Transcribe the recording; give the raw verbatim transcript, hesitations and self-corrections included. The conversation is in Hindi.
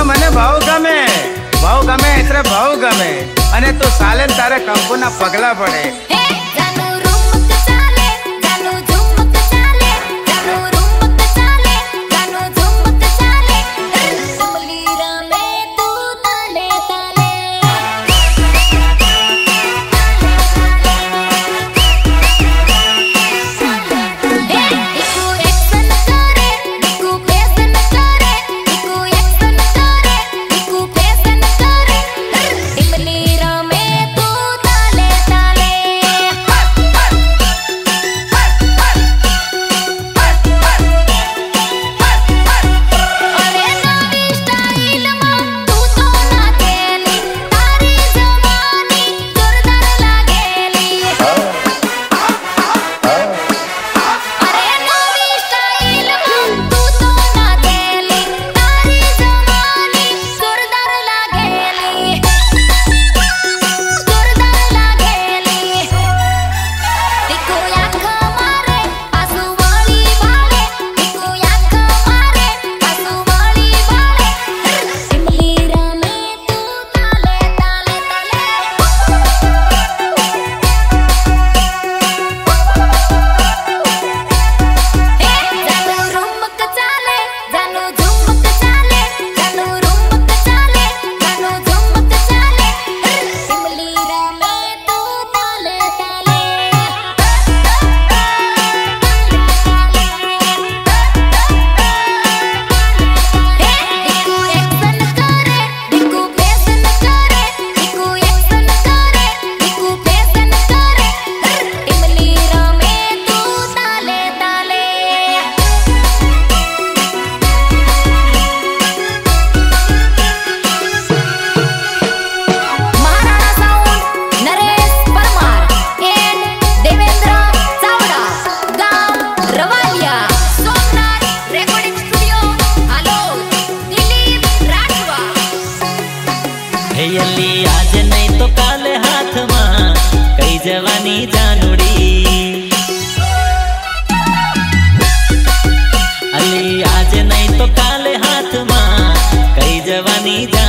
तो मने भाव गमे भाव गमे इतरे भाव गमे अने तू साले तारे कंपू ना पगला पड़े। आज नहीं तो काले हाथ में कई जवानी जानुड़ी अली आज नहीं तो काले हाथ में कई जवानी